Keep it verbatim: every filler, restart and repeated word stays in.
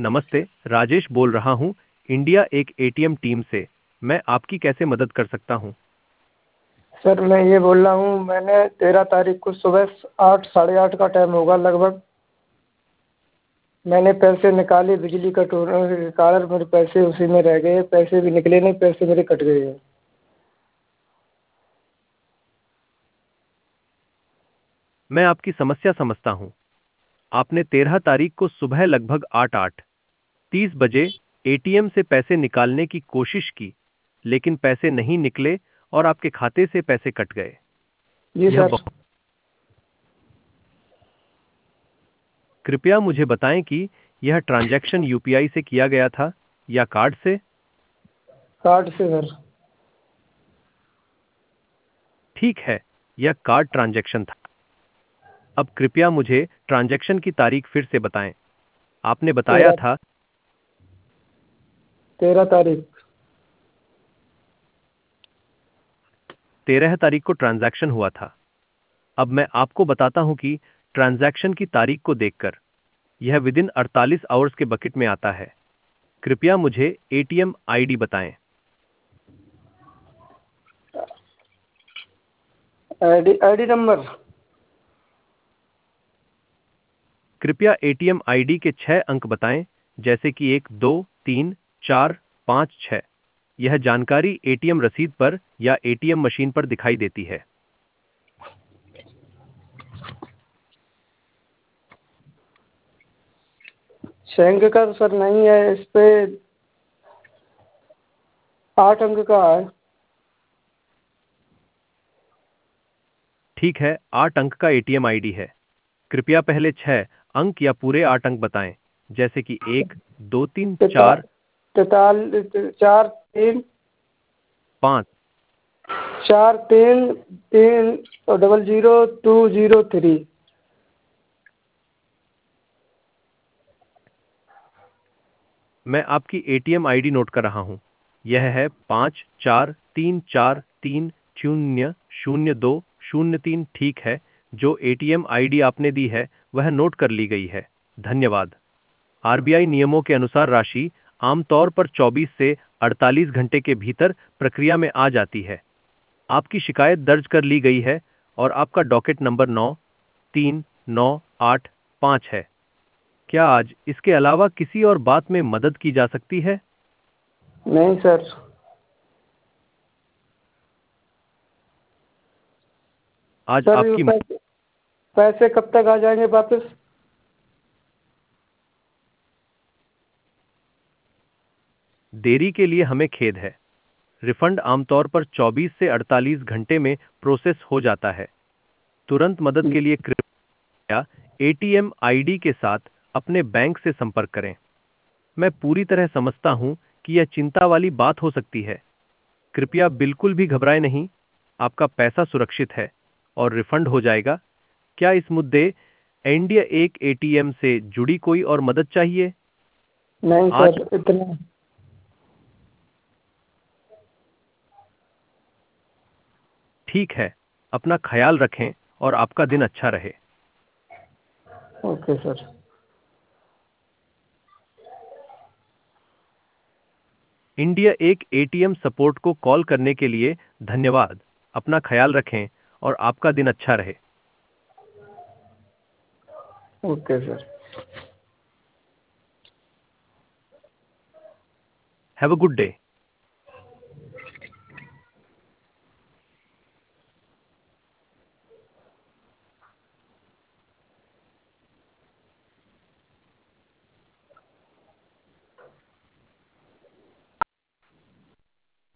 नमस्ते, राजेश बोल रहा हूँ इंडिया एक एटीएम टीम से। मैं आपकी कैसे मदद कर सकता हूँ? सर मैं ये बोल रहा हूँ, मैंने तेरह तारीख को सुबह आठ साढ़े आठ का टाइम होगा लगभग, मैंने पैसे निकाले बिजली कटोने के कारण मेरे पैसे उसी में रह गए, पैसे भी निकले नहीं, पैसे मेरे कट गए हैं। मैं आपकी समस्या समझता हूँ। आपने तेरह तारीख को सुबह लगभग आठ आठ तीस बजे एटीएम से पैसे निकालने की कोशिश की, लेकिन पैसे नहीं निकले और आपके खाते से पैसे कट गए। जी यह सर। बहुत कृपया मुझे बताएं कि यह ट्रांजैक्शन यूपीआई से किया गया था या कार्ड से? कार्ड से सर। ठीक है, यह कार्ड ट्रांजैक्शन था। अब कृपया मुझे ट्रांजैक्शन की तारीख फिर से बताएं। आपने बताया तेरह था तेरह तारीख। तेरह तारीख को ट्रांजैक्शन हुआ था। अब मैं आपको बताता हूं कि ट्रांजैक्शन की तारीख को देखकर यह विद इन अड़तालीस आवर्स के बकेट में आता है। कृपया मुझे एटीएम आईडी बताएं। ID ID number. कृपया एटीएम आईडी के छह अंक बताएं, जैसे कि एक दो तीन चार पाँच छः। यह जानकारी एटीएम रसीद पर या एटीएम मशीन पर दिखाई देती है। छः अंक का तो सर नहीं है, इस पे आठ अंक का है। ठीक है, आठ अंक का एटीएम आईडी है। कृपया पहले छह अंक या पूरे आठ अंक बताएं, जैसे कि एक दो तीन तैता चार तैताल चार तीन पाँच। चार तीन तीन और double zero two zero three. मैं आपकी एटीएम आईडी नोट कर रहा हूं। यह है पाँच चार तीन चार तीन शून्य शून्य दो शून्य तीन। ठीक है, जो एटीएम आईडी आपने दी है वह नोट कर ली गई है। धन्यवाद। आरबीआई नियमों के अनुसार राशि आमतौर पर चौबीस से अड़तालीस घंटे के भीतर प्रक्रिया में आ जाती है। आपकी शिकायत दर्ज कर ली गई है और आपका डॉकेट नंबर नौ तीन नौ आठ पाँच है। क्या आज इसके अलावा किसी और बात में मदद की जा सकती है? नहीं सर। आज सर ये आपकी पैसे पैसे कब तक आ जाएंगे वापस? देरी के लिए हमें खेद है। रिफंड आमतौर पर चौबीस से अड़तालीस घंटे में प्रोसेस हो जाता है। तुरंत मदद के लिए कृपया एटीएम आईडी के साथ अपने बैंक से संपर्क करें। मैं पूरी तरह समझता हूं कि यह चिंता वाली बात हो सकती है। कृपया बिल्कुल भी घबराएं नहीं। आपका पैसा सुरक्षित है और रिफंड हो जाएगा। क्या इस मुद्दे इंडिया एक एटीएम से जुड़ी कोई और मदद चाहिए? नहीं आज सर, इतना। ठीक है। अपना ख्याल रखें और आपका दिन अच्छा रहे। Okay sir. इंडिया एक एटीएम सपोर्ट को कॉल करने के लिए धन्यवाद। अपना ख्याल रखें और आपका दिन अच्छा रहे। Okay sir. Have a good day.